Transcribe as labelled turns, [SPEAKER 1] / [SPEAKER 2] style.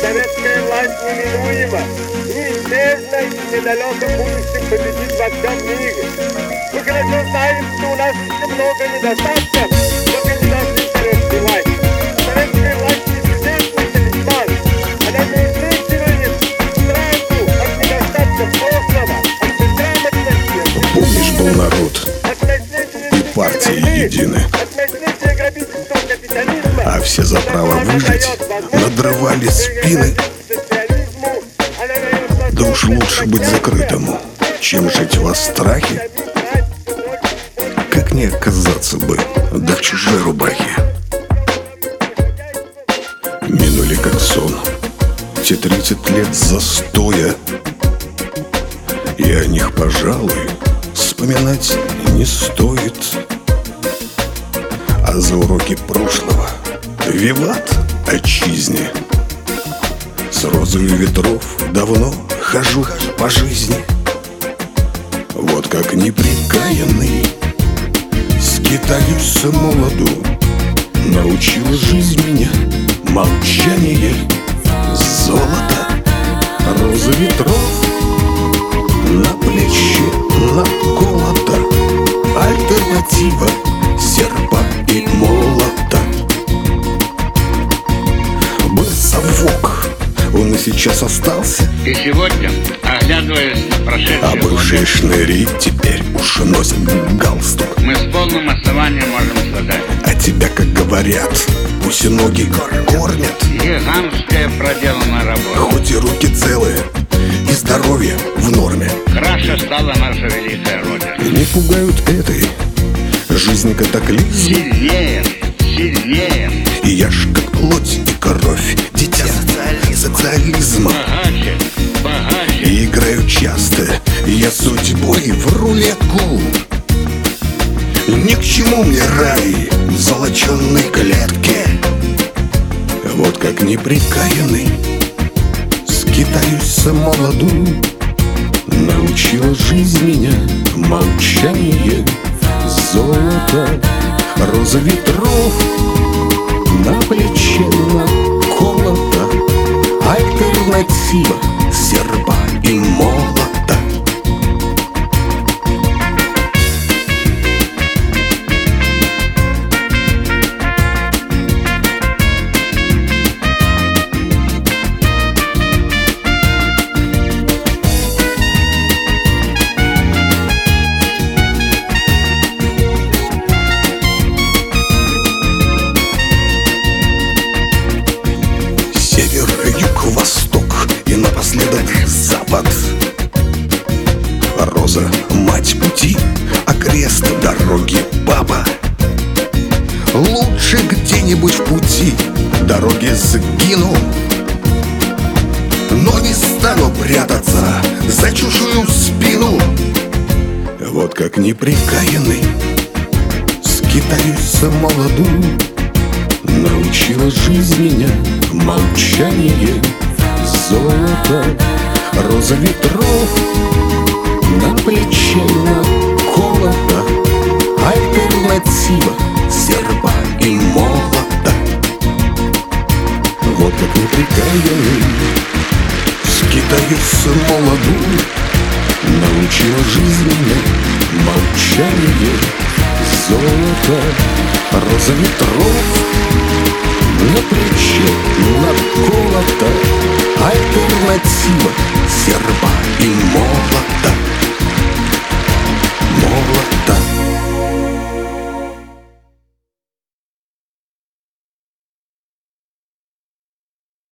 [SPEAKER 1] Советская власть неминуема, неизбежно и в недалеком будущем победит во всем мире. Мы хорошо знаем, что у нас еще много недостатков, только не должны советской власти. Советская власть не чудесный талисман. Она не излечивает страну от недостатков прошлого, от безграмотности.
[SPEAKER 2] Помнишь, был народ, и партии едины, а все за право выжить надрывали спины. Да уж лучше быть закрытому, чем жить во страхе. Как не оказаться бы, да в чужой рубахе. Минули как сон те 30 лет застоя, и о них, пожалуй, вспоминать не стоит. А за уроки прошлого виват отчизне. С розою ветров давно хожу по жизни. Вот как неприкаянный скитаюсь молоду. Научила жизнь меня молчание, золото, роза ветров на плечи наколота, альтернатива серпа и молота. Был совок, он и сейчас остался.
[SPEAKER 3] И сегодня, оглядываясь на прошедшие
[SPEAKER 2] А бывшие
[SPEAKER 3] годы,
[SPEAKER 2] шныри теперь уж носят галстук.
[SPEAKER 3] мы с полным основанием можем сказать:
[SPEAKER 2] А тебя, как говорят, гуси-ноги кормят.
[SPEAKER 3] гигантская проделанная работа.
[SPEAKER 2] Хоть и руки целые, и здоровье в норме.
[SPEAKER 3] Краше стала наша великая Родина.
[SPEAKER 2] Не пугают этой жизни катаклизм.
[SPEAKER 3] Сильнее, сильнее,
[SPEAKER 2] И я ж как плоть и кровь, дитя социализма.
[SPEAKER 3] богаче, богаче.
[SPEAKER 2] И играю часто я судьбой в рулетку. Ни к чему мне рай в золоченной клетке. Вот как неприкаянный скитаюсь молоду. Научила жизнь меня молчание, золото, роза ветров на плече наколота, альтернатива серпа и молота. Север, юг, восток и напоследок запад. Роза, мать пути, а крест дороги папа. Лучше где-нибудь в пути дороги сгину, но не стану прятаться за чужую спину. Вот как неприкаянный скитаюсь молоду. Научила жизнь меня молчание, золото, роза ветров на плече наколота, альтернатива серпа и молота. Вот как неприкаянный скитаюсь молоду. Научила жизнь меня молчание, золото, роза ветров на плече наколота, альтернатива серпа и молота.